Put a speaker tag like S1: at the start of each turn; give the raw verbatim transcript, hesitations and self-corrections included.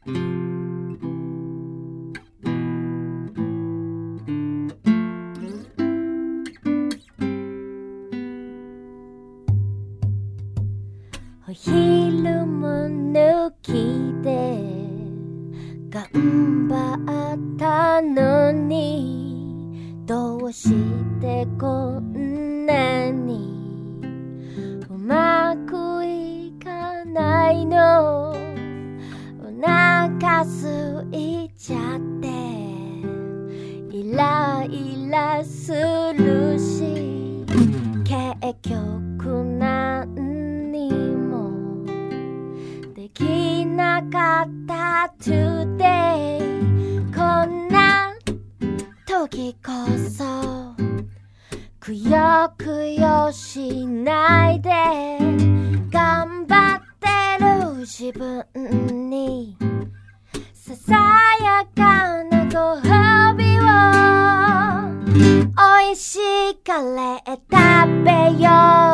S1: お昼も抜きで頑張ったのに、どうしてこんなにうまくいかないの。お腹空いちゃってイライラするし、結局何にもできなかった today。 こんな時こそくよくよしないで、頑張ってる自分にささやかなご褒美を、おいしいカレー食べよう。